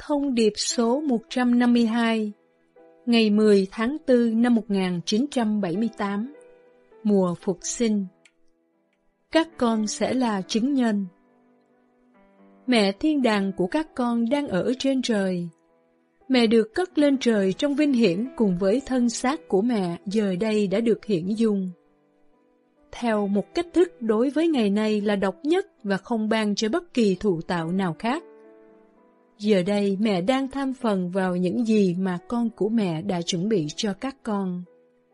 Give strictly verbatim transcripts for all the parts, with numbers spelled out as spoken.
Thông điệp số một trăm năm mươi hai, ngày mười tháng tư năm một nghìn chín trăm bảy mươi tám, mùa phục sinh. Các con sẽ là chứng nhân. Mẹ thiên đàng của các con đang ở trên trời. Mẹ được cất lên trời trong vinh hiển cùng với thân xác của mẹ giờ đây đã được hiển dung. Theo một cách thức đối với ngày nay là độc nhất và không ban cho bất kỳ thụ tạo nào khác. Giờ đây mẹ đang tham phần vào những gì mà con của mẹ đã chuẩn bị cho các con.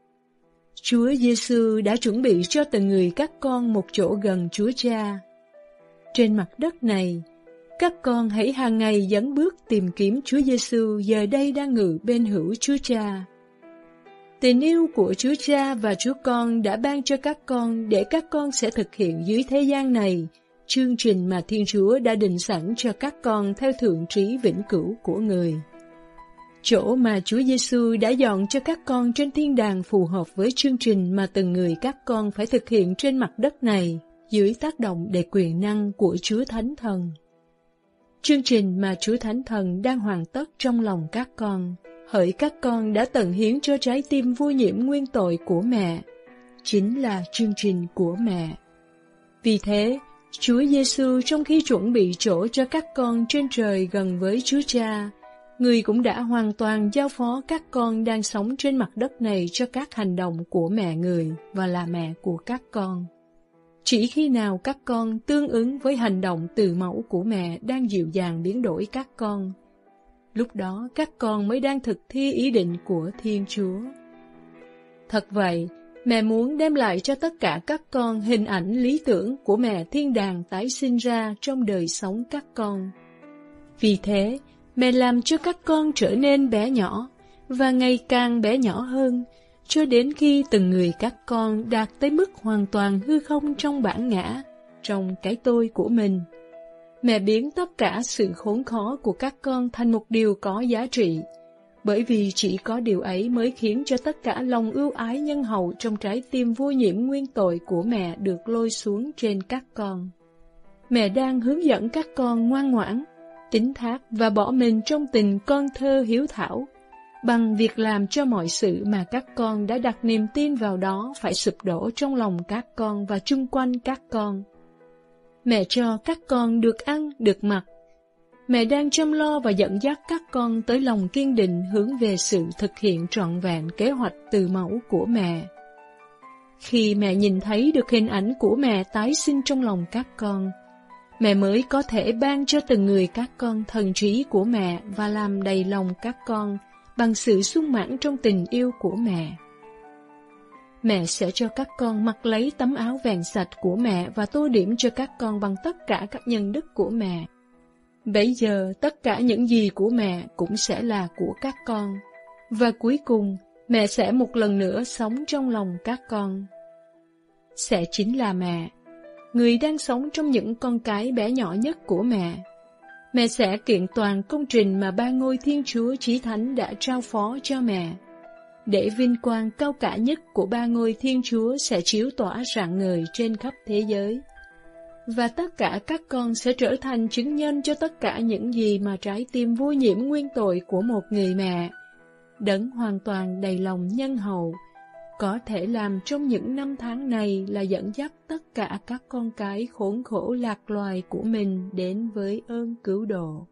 Chúa Giêsu đã chuẩn bị cho từng người các con một chỗ gần Chúa Cha. Trên mặt đất này, các con hãy hàng ngày dẫn bước tìm kiếm Chúa Giêsu giờ đây đang ngự bên hữu Chúa Cha. Tình yêu của Chúa Cha và Chúa Con đã ban cho các con để các con sẽ thực hiện dưới thế gian này chương trình mà Thiên Chúa đã định sẵn cho các con theo thượng trí vĩnh cửu của Người. Chỗ mà Chúa Giêsu đã dọn cho các con trên thiên đàng phù hợp với chương trình mà từng người các con phải thực hiện trên mặt đất này dưới tác động đầy quyền năng của Chúa Thánh Thần. Chương trình mà Chúa Thánh Thần đang hoàn tất trong lòng các con, hỡi các con đã tận hiến cho trái tim vô nhiễm nguyên tội của mẹ, chính là chương trình của mẹ. Vì thế, Chúa Giêsu trong khi chuẩn bị chỗ cho các con trên trời gần với Chúa Cha, Người cũng đã hoàn toàn giao phó các con đang sống trên mặt đất này cho các hành động của mẹ Người và là mẹ của các con. Chỉ khi nào các con tương ứng với hành động từ mẫu của mẹ đang dịu dàng biến đổi các con, lúc đó các con mới đang thực thi ý định của Thiên Chúa. Thật vậy, mẹ muốn đem lại cho tất cả các con hình ảnh lý tưởng của mẹ thiên đàng tái sinh ra trong đời sống các con. Vì thế, mẹ làm cho các con trở nên bé nhỏ, và ngày càng bé nhỏ hơn, cho đến khi từng người các con đạt tới mức hoàn toàn hư không trong bản ngã, trong cái tôi của mình. Mẹ biến tất cả sự khốn khó của các con thành một điều có giá trị, bởi vì chỉ có điều ấy mới khiến cho tất cả lòng ưu ái nhân hậu trong trái tim vô nhiễm nguyên tội của mẹ được lôi xuống trên các con. Mẹ đang hướng dẫn các con ngoan ngoãn, tín thác và bỏ mình trong tình con thơ hiếu thảo, bằng việc làm cho mọi sự mà các con đã đặt niềm tin vào đó phải sụp đổ trong lòng các con và chung quanh các con. Mẹ cho các con được ăn, được mặc. Mẹ đang chăm lo và dẫn dắt các con tới lòng kiên định hướng về sự thực hiện trọn vẹn kế hoạch từ mẫu của mẹ. Khi mẹ nhìn thấy được hình ảnh của mẹ tái sinh trong lòng các con, mẹ mới có thể ban cho từng người các con thần trí của mẹ và làm đầy lòng các con bằng sự sung mãn trong tình yêu của mẹ. Mẹ sẽ cho các con mặc lấy tấm áo vàng sạch của mẹ và tô điểm cho các con bằng tất cả các nhân đức của mẹ. Bấy giờ, tất cả những gì của mẹ cũng sẽ là của các con. Và cuối cùng, mẹ sẽ một lần nữa sống trong lòng các con. Sẽ chính là mẹ, người đang sống trong những con cái bé nhỏ nhất của mẹ. Mẹ sẽ kiện toàn công trình mà ba ngôi Thiên Chúa Chí Thánh đã trao phó cho mẹ. Để vinh quang cao cả nhất của ba ngôi Thiên Chúa sẽ chiếu tỏa rạng ngời trên khắp thế giới. Và tất cả các con sẽ trở thành chứng nhân cho tất cả những gì mà trái tim vô nhiễm nguyên tội của một người mẹ, đấng hoàn toàn đầy lòng nhân hậu, có thể làm trong những năm tháng này là dẫn dắt tất cả các con cái khốn khổ lạc loài của mình đến với ơn cứu độ.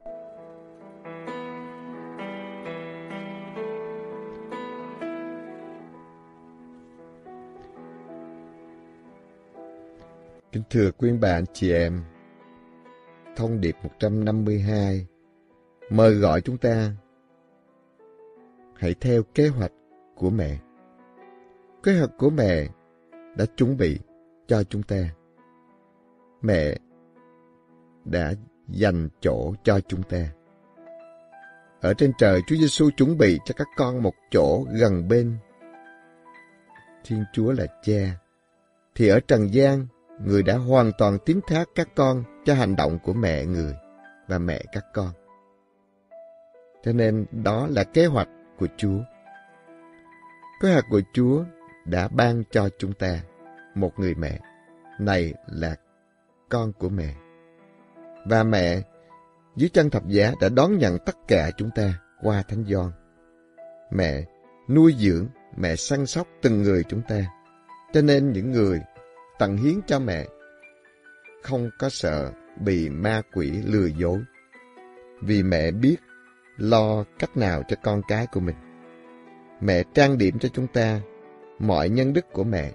Kính thưa quý bạn chị em, thông điệp một trăm năm mươi hai mời gọi chúng ta hãy theo kế hoạch của mẹ. Kế hoạch của mẹ đã chuẩn bị cho chúng ta. Mẹ đã dành chỗ cho chúng ta. Ở trên trời, Chúa Giêsu chuẩn bị cho các con một chỗ gần bên Thiên Chúa là Cha. Thì ở trần gian, Người đã hoàn toàn tín thác các con cho hành động của mẹ Người và mẹ các con. Cho nên đó là kế hoạch của Chúa. Kế hoạch của Chúa đã ban cho chúng ta một người mẹ. Này là con của mẹ. Và mẹ dưới chân thập giá đã đón nhận tất cả chúng ta qua Thánh Gioan. Mẹ nuôi dưỡng, mẹ săn sóc từng người chúng ta. Cho nên những người tận hiến cho mẹ không có sợ bị ma quỷ lừa dối, vì mẹ biết lo cách nào cho con cái của mình. Mẹ trang điểm cho chúng ta mọi nhân đức của mẹ.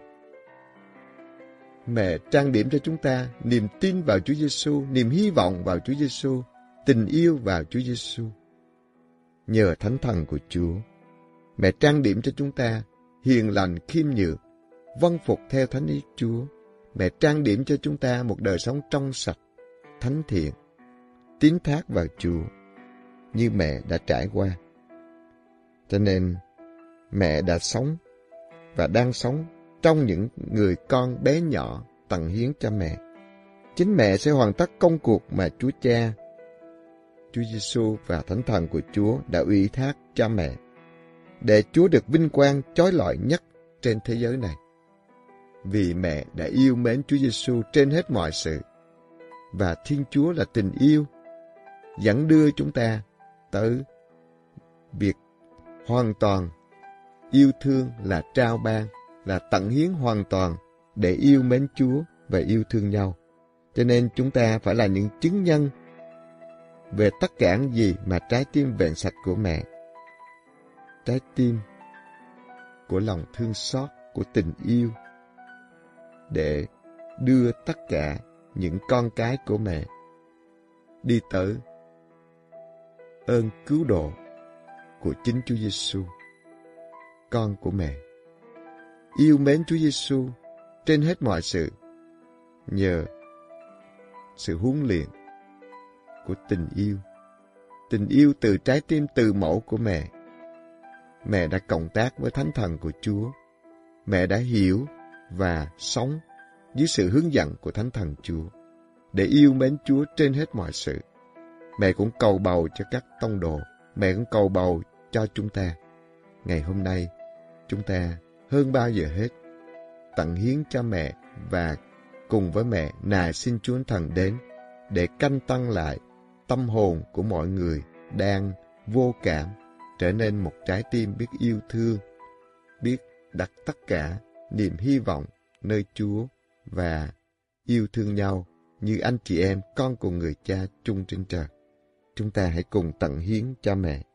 Mẹ trang điểm cho chúng ta niềm tin vào Chúa Giêsu, niềm hy vọng vào Chúa Giêsu, tình yêu vào Chúa Giêsu. Nhờ Thánh Thần của Chúa, mẹ trang điểm cho chúng ta hiền lành, khiêm nhường, vâng phục theo thánh ý Chúa. Mẹ trang điểm cho chúng ta một đời sống trong sạch, thánh thiện, tín thác vào Chúa như mẹ đã trải qua. Cho nên mẹ đã sống và đang sống trong những người con bé nhỏ tận hiến cho mẹ. Chính mẹ sẽ hoàn tất công cuộc mà Chúa Cha, Chúa Giêsu và Thánh Thần của Chúa đã ủy thác cho mẹ, để Chúa được vinh quang chói lọi nhất trên thế giới này. Vì mẹ đã yêu mến Chúa Giêsu trên hết mọi sự, và Thiên Chúa là tình yêu, dẫn đưa chúng ta tới việc hoàn toàn yêu thương là trao ban, là tận hiến hoàn toàn để yêu mến Chúa và yêu thương nhau. Cho nên chúng ta phải là những chứng nhân về tất cả những gì mà trái tim vẹn sạch của mẹ, trái tim của lòng thương xót, của tình yêu, để đưa tất cả những con cái của mẹ đi tới ơn cứu độ của chính Chúa Giêsu. Con của mẹ yêu mến Chúa Giêsu trên hết mọi sự, nhờ sự huấn luyện của tình yêu, tình yêu từ trái tim từ mẫu của mẹ. Mẹ đã cộng tác với Thánh Thần của Chúa. Mẹ đã hiểu và sống dưới sự hướng dẫn của Thánh Thần Chúa để yêu mến Chúa trên hết mọi sự. Mẹ cũng cầu bầu cho các tông đồ. Mẹ cũng cầu bầu cho chúng ta. Ngày hôm nay, chúng ta hơn bao giờ hết tận hiến cho mẹ và cùng với mẹ nài xin Chúa Thần đến để canh tăng lại tâm hồn của mọi người đang vô cảm, trở nên một trái tim biết yêu thương, biết đặt tất cả niềm hy vọng nơi Chúa và yêu thương nhau như anh chị em con của người Cha chung trên trời. Chúng ta hãy cùng tận hiến cho mẹ.